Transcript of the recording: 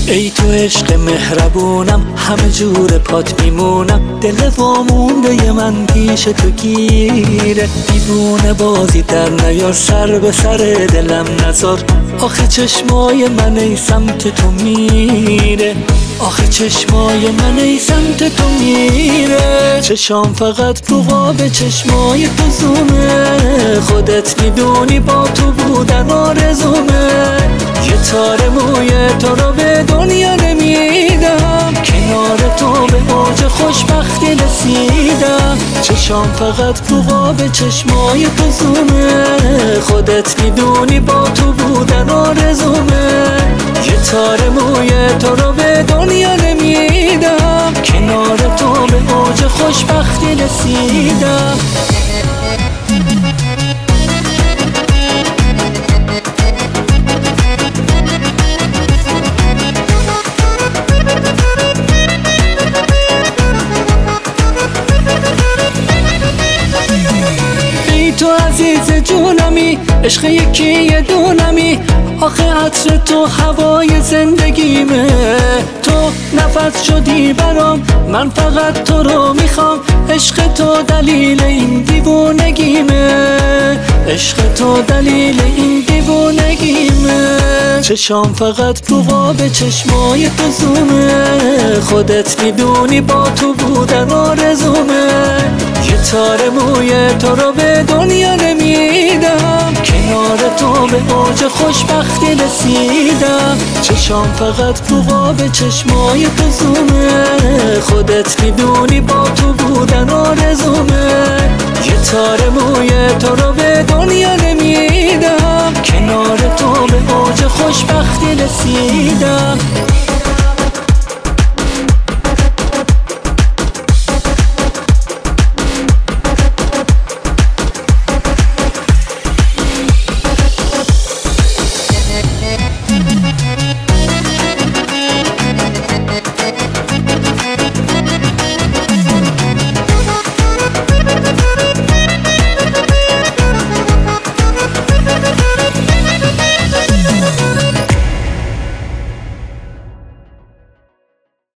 ای تو عشق مهربونم، همه جور پات میمونم. دل وامونده من پیش تو گیره، دیوونه بازی در نیار، سر به سر دلم نذار. آخه چشمای من ای سمت تو میره، آخه چشمای من ای سمت تو میره. چشام فقط رو قاب چشمای تو زومه، خودت میدونی با تو بودن آرزومه. یه تار موی تو رو به دنیا نمیدم، کنار تو به اوج خوشبختی رسیدم. چشام فقط رو قاب چشمای تو زومه، خودت میدونی با تو بودن آرزومه. یه تار موی تو رو به دنیا نمیدم، کنار تو به اوج خوشبختی رسیدم. تو عزیز جونمی، عشق یکی یه دونمی. آخه عطر تو هوای زندگیمه، تو نفس شدی برام، من فقط تو رو میخوام. عشق تو دلیل این دیوونگیمه، عشق تو دلیل این دیوونگیمه. چشام فقط رو قاب چشمای تو زومه، خودت میدونی با تو بودن آرزومه. یه تار موی تو رو به دنیا نمیدم، کنار تو به اوج خوشبختی رسیدم. چشام فقط رو قاب چشمای تو زومه، خودت میدونی با تو بودن آرزومه. یه تار موی تو رو به دنیا نمیدم، کنار تو به اوج خوشبختی رسیدم.